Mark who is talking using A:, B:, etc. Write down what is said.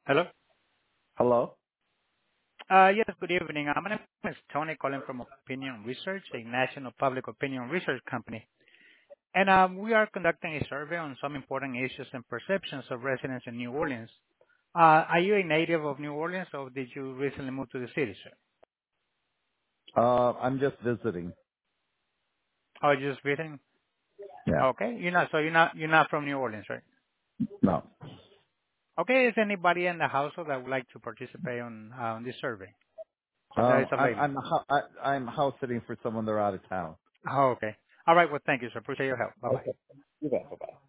A: Hello?
B: Hello?
A: Yes, good evening. My name is Tony calling from Opinion Research, a national public opinion research company. And we are conducting a survey on some important issues and perceptions of residents in New Orleans. Are you a native of New Orleans or did you recently move to the city, sir?
B: I'm just visiting.
A: Or just visiting?
B: Yeah.
A: Okay, you're not from New Orleans, right?
B: No.
A: Okay, is anybody in the household that would like to participate on this survey? That is a lady.
B: I'm house sitting for someone. They're out of town.
A: Oh, okay. All right, well, thank you, sir. Appreciate your help. Bye-bye.
B: Okay. You bet. Bye-bye.